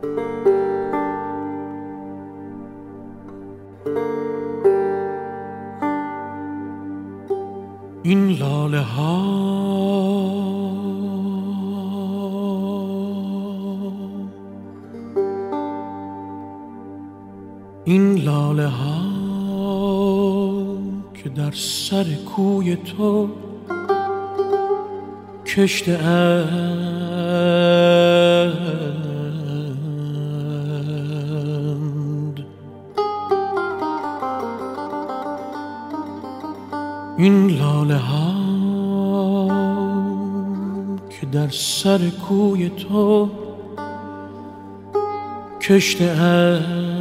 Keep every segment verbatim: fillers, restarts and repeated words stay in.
این لاله ها این لاله ها که در سر کوی تو کشته اند، این لاله ها که در سر کوی تو کشته اند،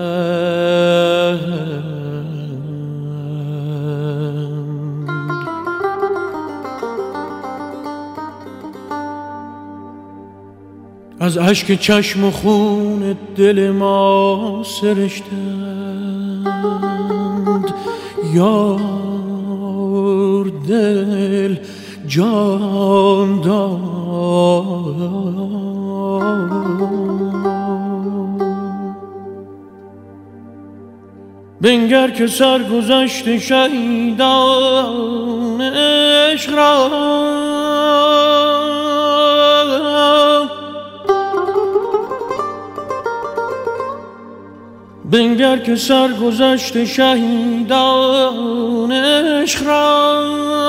از اشک چشم و خون دل ما سرشتند. یار دل جان داد، بنگر که سرگذشت شهیدان عشق را بنگر که سرگذشت شهیدان عشق را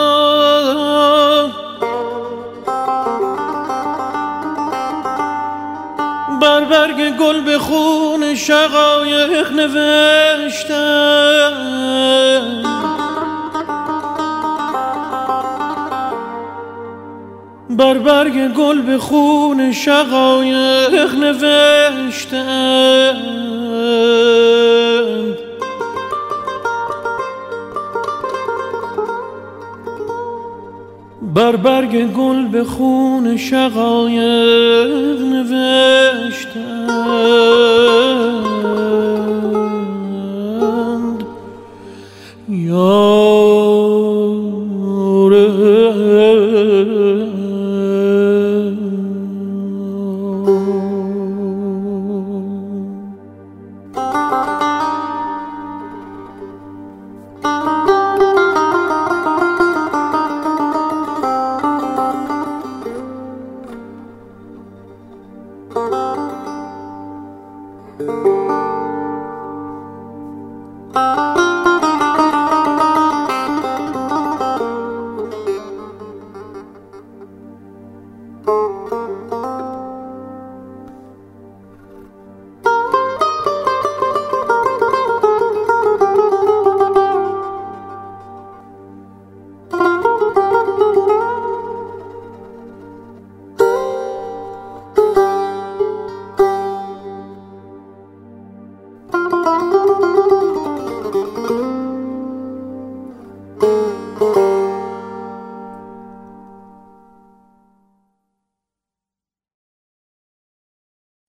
بر برگ گل به خون شقایق نوشتند. بر برگ گل به خون شقایق نوشتند. بر برگ گل به خون شقایق نوشتند. یار